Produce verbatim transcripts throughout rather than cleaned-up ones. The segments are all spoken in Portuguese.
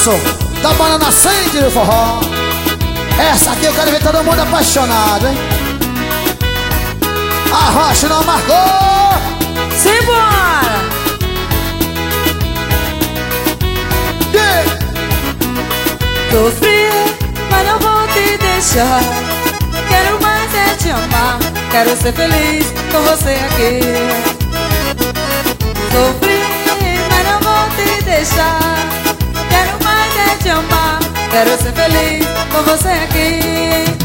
Márcio, da banda Nascente do Forró. Essa aqui eu quero ver todo mundo apaixonado, hein? A Rocha não marcou. Simbora! Yeah. Sofri, mas não vou te deixar. Quero mais é te amar. Quero ser feliz com você aqui. Sofri, mas não vou te deixar. Quero mais é te amar. Quero ser feliz com você aqui.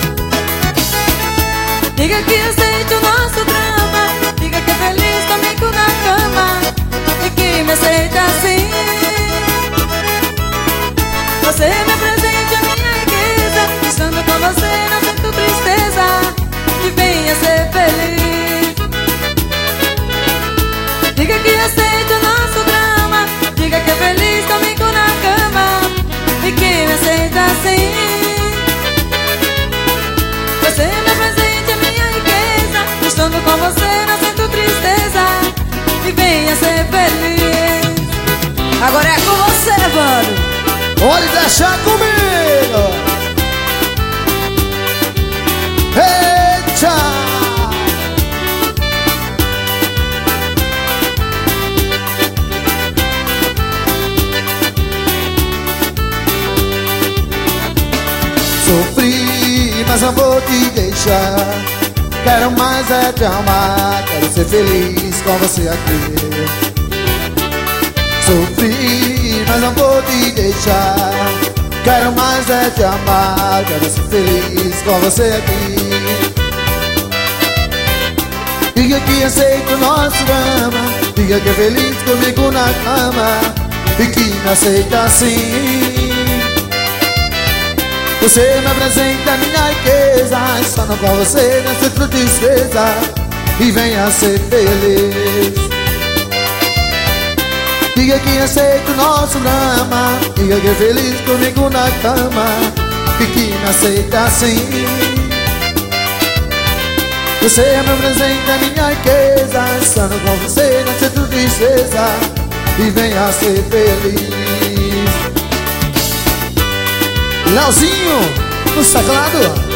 Diga que aceite o nosso drama. Diga que é feliz comigo na cama e que me aceita assim. Você é meu presente, a minha riqueza. Estando com você não sinto tristeza. E venha ser feliz. Diga que aceite o nosso drama. Diga que é feliz comigo na cama e que me aceita assim. Você é meu presente, a minha riqueza. Estando com você não sinto tristeza. E venha ser feliz. Agora é com você, mano. Pode deixar comigo. Eita! Sofri, mas não vou te deixar. Quero mais é te amar. Quero ser feliz com você aqui. Sofri, mas não vou te deixar. Quero mais é te amar. Quero ser feliz com você aqui. Diga que aceita o nosso drama. Diga que é feliz comigo na cama e que me aceita assim. Você me apresenta a minha riqueza. Estando com você não sinto tristeza. E venha ser feliz. Diga que aceita o nosso drama. Diga que é feliz comigo na cama e que me aceita assim. Você me apresenta a minha riqueza. Estando com você não sinto tristeza. E venha ser feliz. Leozinho, no teclado.